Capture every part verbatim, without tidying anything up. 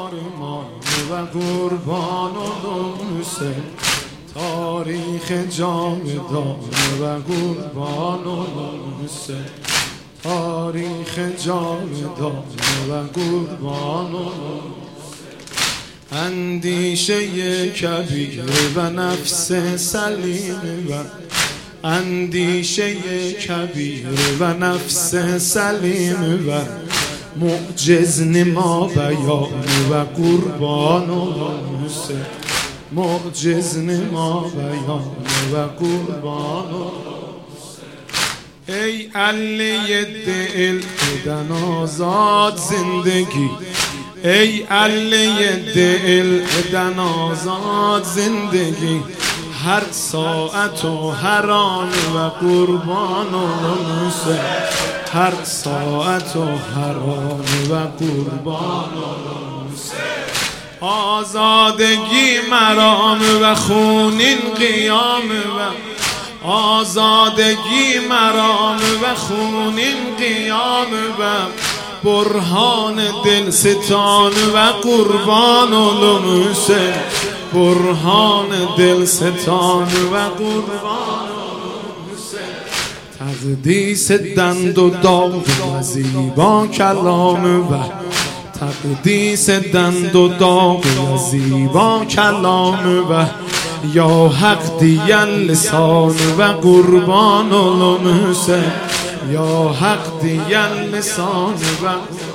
قهرمان و قربان حسین، تاریخ جاودان و قربان حسین، تاریخ جاودان و قربان اندیشه کبیر و نفس سلیم و اندیشه کبیر و نفس سلیم و معجز نما بیان و قربان حسین، معجز نما بیان و قربان حسین. ای علی دل بدن آزاد زندگی، ای علی دل بدن آزاد زندگی، هر ساعت و هر آن و قربان حسین، هر ساعت و هر آن و قربان حسین. آزادگی مرام و خونین قیام و آزادگی مرام و خونین قیام و برهان دل ستان و قربان حسین، برهان دل ستان و قربان حسین. تقدیس دند و داغ و زیبا کلام و تقدیس دند و داغ و زیبا کلام و یا حق دیگر لسان و قربان حسین، یا حق دیگر لسان و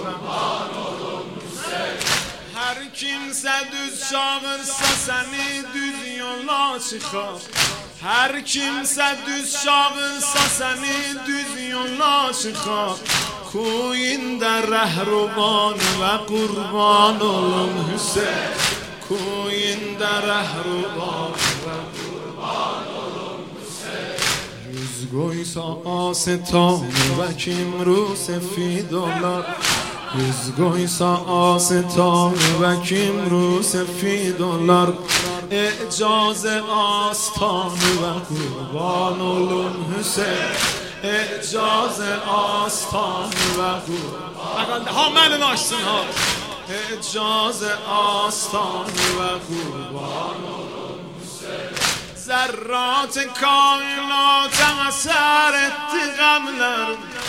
هر kimse düz çağırsa seni düz yola çıkar, her kimse düz çağırsa seni düz yola çıkar. Kuyunda rehruban ve kurban olun Hüseyin, kuyunda rehruban ve kurban olun Hüseyin. Yüz koysa asetan ve kim ru sefid olar, yüz koysa asetan ve kim ru sefid olar. اعجاز آستان و قربان olun Hüseyin, اعجاز آستان و قربان حامل açsın ha. اعجاز آستان و قربان olun Hüseyin. Zerrat kainat eser etti gamler,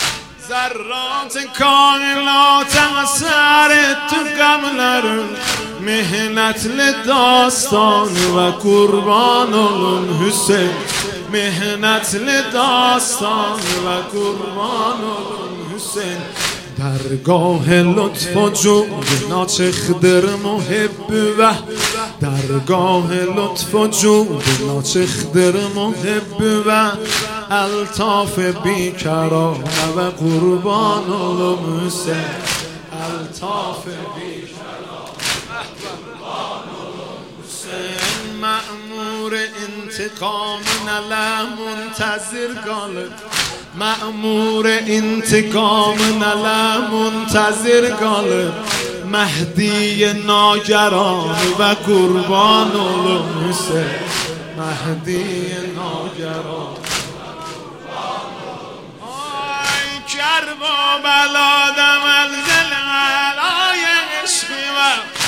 zerrat kainat eser etti gamler. Mihnetli dastan ve kurban olun Hüseyin, mihnetli dastan ve kurban olun Hüseyin. درگاه لطف و جود ناچخدر محب و درگاه لطف و جود ناچخدر محب و الطاف بیکران و قربان olun Hüseyin، الطاف بیکران قربان olun Hüseyin. مأمور انتقام نله منتظر قالب، مأمور انتقام نله منتظر قالب. مهدی ناگران و قربان olun Hüseyin، مهدی ناگران و قربان olun Hüseyin. آی کربابلا منزل علای عشقی و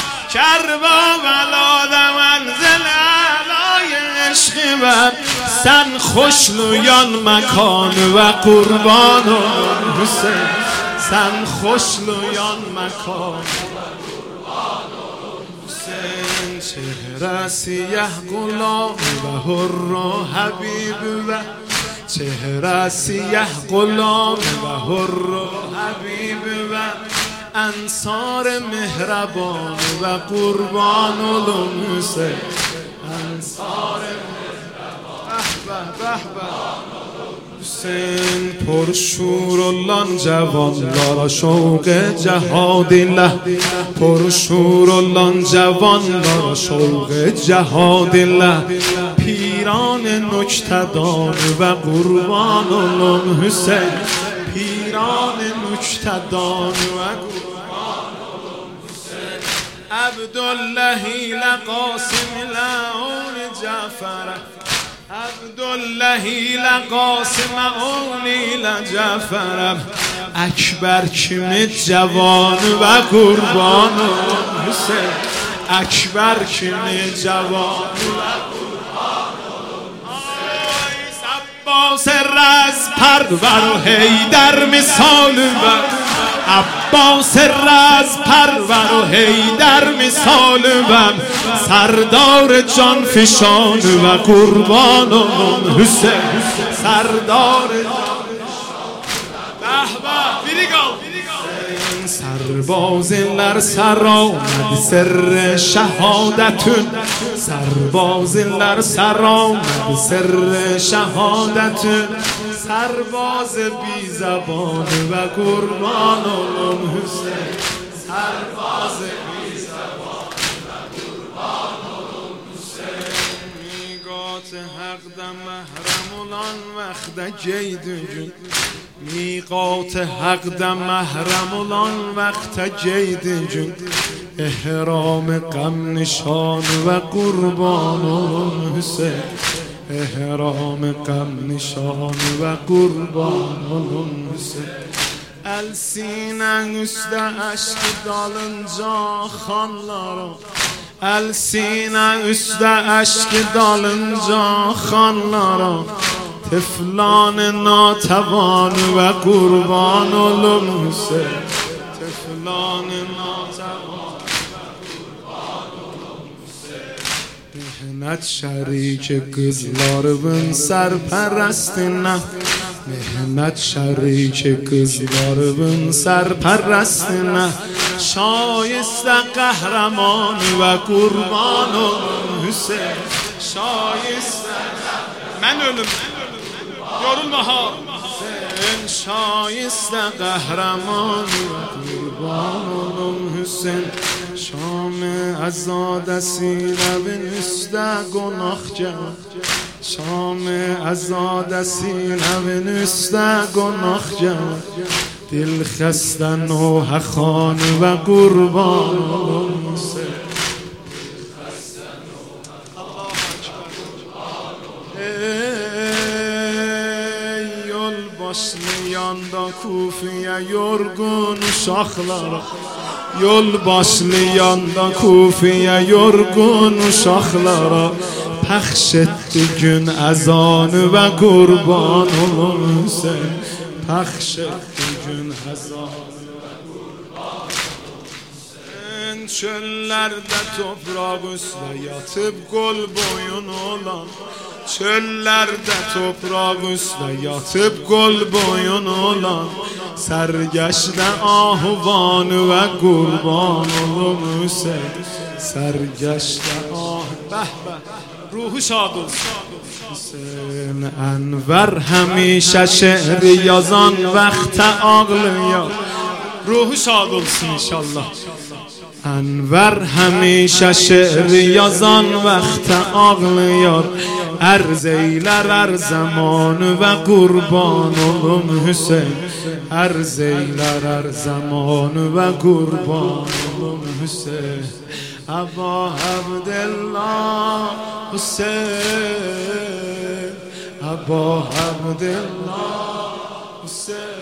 کربابلا منزل علای عشقی و sen خوشلویان مکان و قربان olun Hüseyin، sen خوشلویان مکان و قربان olun Hüseyin. چهره سیه غلام و حر و حبیب و چهره سیه غلام و حر و حبیب و انصار مهربان و قربان olun Hüseyin، انصار حسین. پرشور و لان جوان شوق جهاد له، پرشور و لان جوان شوق جهاد له. پیران نکته‌دان و قربان olun Hüseyin، پیران نکته‌دان و قربان olun Hüseyin. عبدالله لقاسم لعون جعفر، عبدالله لقاسم اولی لجعفر. اکبر کیم جوان و قربان حسین اکبر کنه جوان عباس رز پرور و حیدر مثال و عباس رز پرور و حیدر مثال و سردار جان فشان و قربان اون حسین سردار سرباز لر سر آمد سر شهادتون سرباز لر سر آمد سر شهادتون سرباز بی زبان و قربان اون حسین سرباز بی زبان و قربان اون حسین میقات حق ده محرم الان وقت جیدون میقات حق ده محرم الان وقت جید جون احرام غم نشان و قربان اون حسین احرام غم نشان و قربان اون حسین السینه üstte aşk dalınca xanlara السینه üstte aşk dalınca xanlara تفلان ناتوان و قربان علم حسین تفلان ناتوان و قربان علم حسین مهنت شریک قızlarımın سرپرستینه مهنت شریک قızlarımın سرپرستینه شایسته قهرمان و قربان علم حسین شایسته من ölüm yorulma ha sen şayiste kahraman kurban olum Hüseyin Şam-ı azadesi levin üstte gonakca Şam-ı azadesi levin üstte gonakca Dil xesten o hakan ve kurban olum Hüseyin başlayanda Kufiye yorgun uşaqlara Yol başlayanda Kufiye yorgun uşaqlara Pəxş etdi gün əzanı və qurban olun Hüseyin Pəxş etdi gün əzanı və qurban olun Hüseyin Çöllərdə topraq üstə yatıb qol boyun olan Çöllerde toprak üstə yatıb qol boyun olan Sərgəşdə ahuvanı və qurban olum Hüseyin Sərgəşdə ah bəh bəh ruhu şad olsun Hüseyin Ənvər həmişə şehr yazan vaxtə ağlayar Ruhu şad olsun inşallah Ənvər həmişə şehr yazan vaxtə ağlayar Ərz eylər ər zamanı və qurban olum Hüseyin Ərz eylər ər zamanı və qurban olum Hüseyin Əba Əbdillah Hüseyin Əba Əbdillah Hüseyin